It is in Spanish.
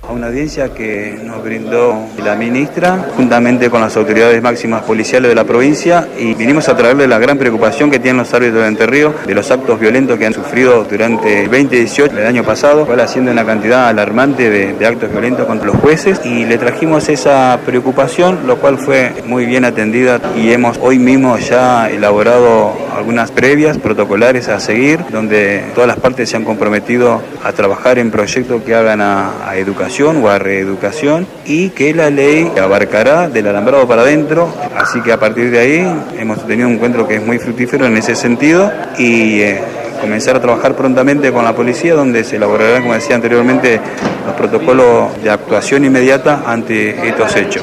a una audiencia que nos brindó la ministra, juntamente con las autoridades máximas policiales de la provincia, y vinimos a traerle la gran preocupación que tienen los árbitros de Entre Ríos de los actos violentos que han sufrido durante el 2018, el año pasado, haciendo una cantidad alarmante de actos violentos contra los jueces, y le trajimos esa preocupación, lo cual fue muy bien atendida, y hemos hoy mismo ya elaborado algunas previas protocolares a seguir, donde todas las partes se han comprometido a trabajar en proyectos que hagan a educación o a reeducación, y que la ley abarcará del alambrado para adentro. Así que a partir de ahí hemos tenido un encuentro que es muy fructífero en ese sentido, y comenzar a trabajar prontamente con la policía, donde se elaborarán, como decía anteriormente, los protocolos de actuación inmediata ante estos hechos.